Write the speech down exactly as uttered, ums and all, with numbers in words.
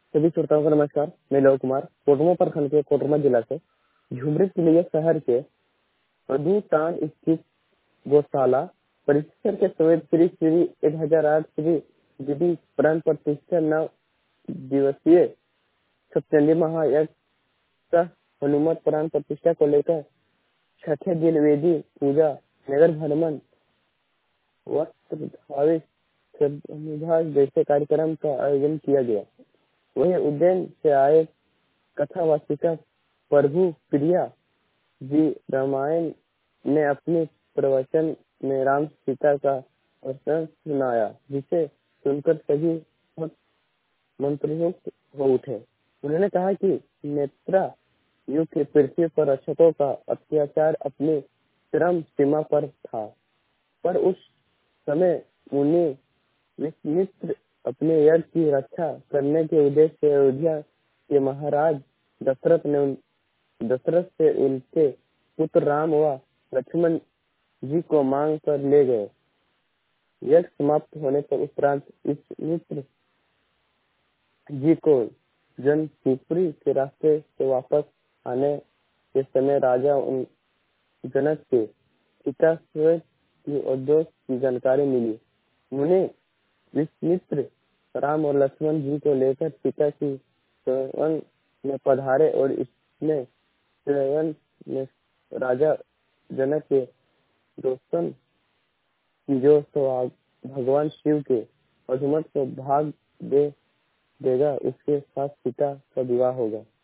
सभी श्रोताओं को नमस्कार। मैं लव कुमार कोटरमा प्रखंड के कोटरमा जिला से झुमरी किलिया शहर के मधुतान स्थित गौशाला परिसर के सवेद श्री श्री एक हजार आठ श्री विधि प्राण प्रतिष्ठा नौ दिवसीय सप्तमी महायज्ञ सह हनुमत प्राण प्रतिष्ठा को लेकर छठे दिन वेदी पूजा नगर भ्रमण वस्त्र धावित जैसे कार्यक्रम का आयोजन किया गया। वही उज्जैन से आए कथा वाचिका प्रभु प्रिया जी रामायण ने अपने प्रवचन में राम सीता का वर्णन सुनाया, जिसे सुनकर सभी बहुत मंत्रमुग्ध हो उठे। उन्होंने कहा कि नेत्रा युग की पृथ्वी पर रक्षकों का अत्याचार अपनी चरम सीमा पर था, पर उस समय मुनि विश्वामित्र अपने यज्ञ की रक्षा करने के उद्देश्य से अयोध्या के महाराज दशरथ ने दशरथ से उनके पुत्र राम व लक्ष्मण जी को मांग कर ले गए। यज्ञ समाप्त होने पर उपरांत विश्वामित्र जी को जनकपुरी के रास्ते से वापस आने के समय राजा उन जनक के पिता की उद्देश्य की जानकारी मिली। मुनि विश्वामित्र राम और लक्ष्मण जी को लेकर पिता की शरण में पधारे और इसमें शरण में राजा जनक के दोस्तों की जो सौभाग्य भगवान शिव के मधुमत को भाग दे देगा, उसके साथ पिता का विवाह होगा।